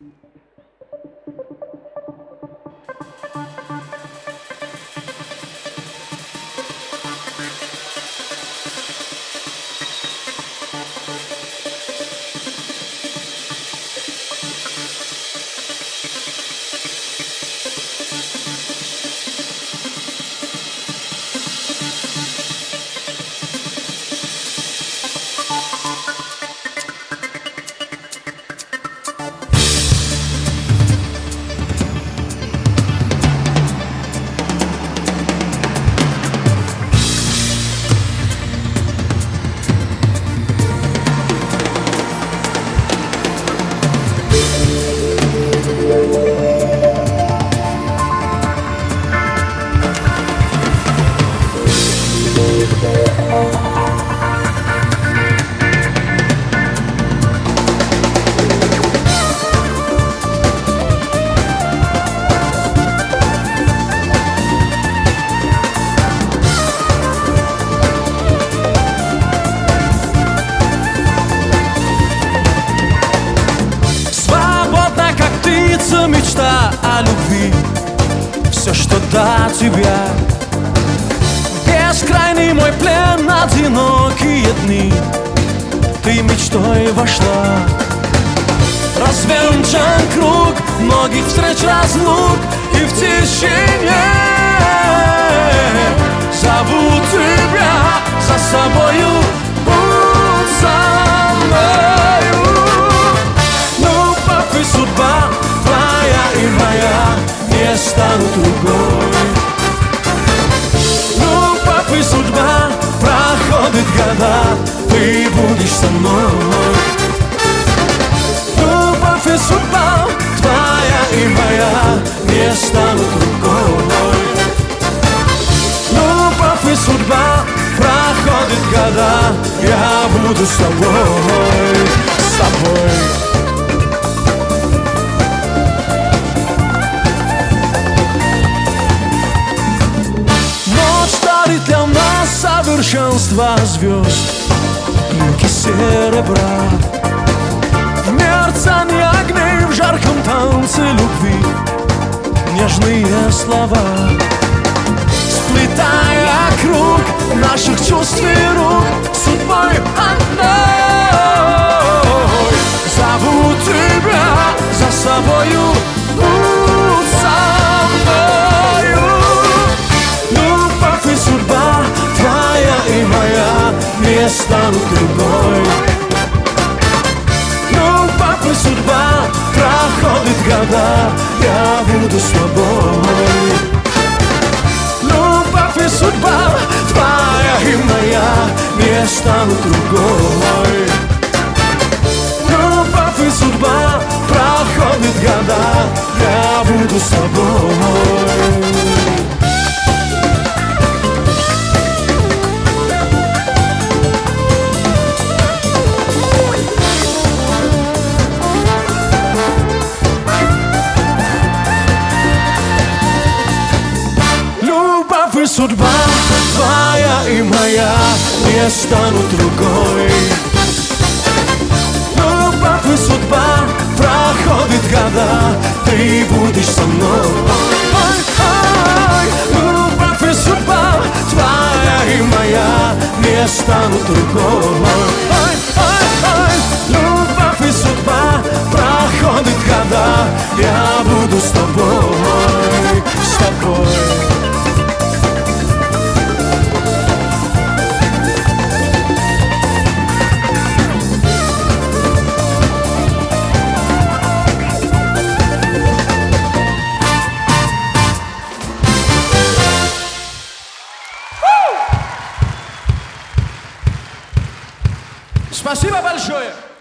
Мечта о любви, все, что до тебя. Бескрайний мой плен, одинокие дни, ты мечтой вошла. Развенчан круг многих встреч, разлук, и в тишине зову тебя за собою, будь со мною. Любовь и судьба твоя и моя не станут другой. Любовь и судьба, проходят года, ты будешь со мной. Любовь и судьба, твоя и моя не станут другой. Любовь и судьба, проходят года, я буду с тобой, с тобой. Для нас совершенство звезд, блики серебра, в мерцании огней, в жарком танце любви, нежные слова, сплетая круг наших чувств и рук, судьбой одной. Зову тебя за собою, будь со мною. Любовь и судьба, твоя и моя не станут другой. Любовь и судьба, проходят года, я буду с тобой. Любовь и судьба, твоя и моя не станут другой. Любовь и судьба, проходят года, я буду с тобой. Любовь и судьба, твоя и моя не станут другой. Любовь и судьба, проходят года, ты будешь со мной. Любовь и судьба, твоя и моя не станут другой. Любовь и судьба, проходят года, я буду с тобой, с тобой. Спасибо большое!